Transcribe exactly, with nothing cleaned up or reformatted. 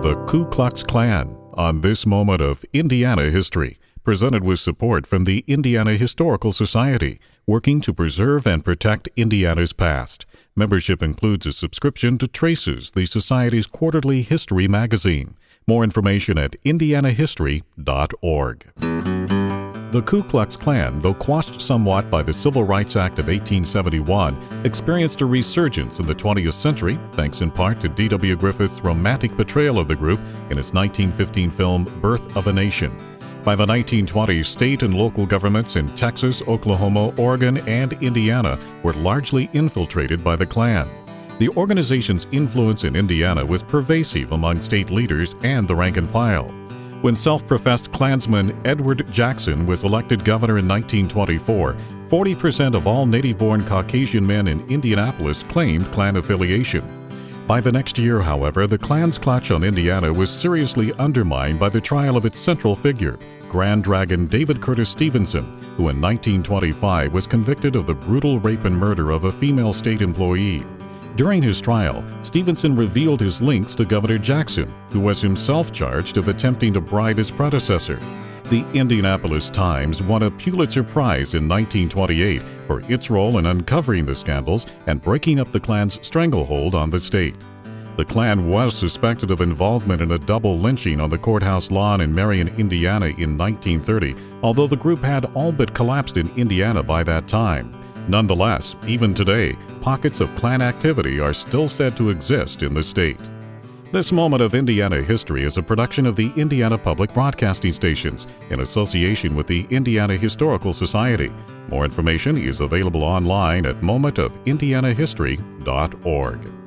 the Ku Klux Klan on this moment of Indiana history, presented with support from the Indiana Historical Society, working to preserve and protect Indiana's past. Membership includes a subscription to Traces, the Society's quarterly history magazine. More information at indiana history dot org. The Ku Klux Klan, though quashed somewhat by the Civil Rights Act of eighteen seventy-one, experienced a resurgence in the twentieth century, thanks in part to D W Griffith's romantic portrayal of the group in his nineteen fifteen film Birth of a Nation. By the nineteen twenties, state and local governments in Texas, Oklahoma, Oregon, and Indiana were largely infiltrated by the Klan. The organization's influence in Indiana was pervasive among state leaders and the rank and file. When self-professed Klansman Edward Jackson was elected governor in nineteen twenty-four, forty percent of all native-born Caucasian men in Indianapolis claimed Klan affiliation. By the next year, however, the Klan's clutch on Indiana was seriously undermined by the trial of its central figure, Grand Dragon David Curtis Stevenson, who in nineteen twenty-five was convicted of the brutal rape and murder of a female state employee. During his trial, Stevenson revealed his links to Governor Jackson, who was himself charged of attempting to bribe his predecessor. The Indianapolis Times won a Pulitzer Prize in nineteen twenty-eight for its role in uncovering the scandals and breaking up the Klan's stranglehold on the state. The Klan was suspected of involvement in a double lynching on the courthouse lawn in Marion, Indiana in nineteen thirty, although the group had all but collapsed in Indiana by that time. Nonetheless, even today, pockets of Klan activity are still said to exist in the state. This Moment of Indiana History is a production of the Indiana Public Broadcasting Stations in association with the Indiana Historical Society. More information is available online at moment of indiana history dot org.